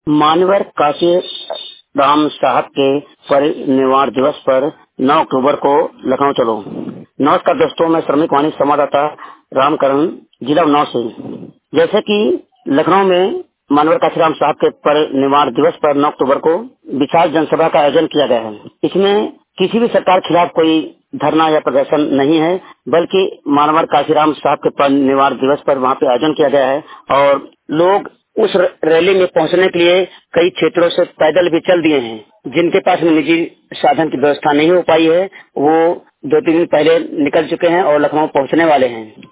मानवर काशी राम साहब के परिनिर्वाण दिवस पर 9 अक्टूबर को लखनऊ चलो। नमस्कार दोस्तों, मैं श्रमिक वाणी संवाददाता रामकरण, जिला उन्नाव से। जैसे कि लखनऊ में मानवर काशीराम साहब के परिनिर्वाण दिवस पर 9 अक्टूबर को विशाल जनसभा का आयोजन किया गया है। इसमें किसी भी सरकार के खिलाफ कोई धरना या प्रदर्शन नहीं है, बल्कि मानवर काशीराम साहब के परिनिर्वाण दिवस पर वहाँ पे आयोजन किया गया है और लोग उस रैली में पहुंचने के लिए कई क्षेत्रों से पैदल भी चल दिए हैं। जिनके पास निजी साधन की व्यवस्था नहीं हो पाई है, वो 2-3 दिन पहले निकल चुके हैं और लखनऊ पहुंचने वाले हैं।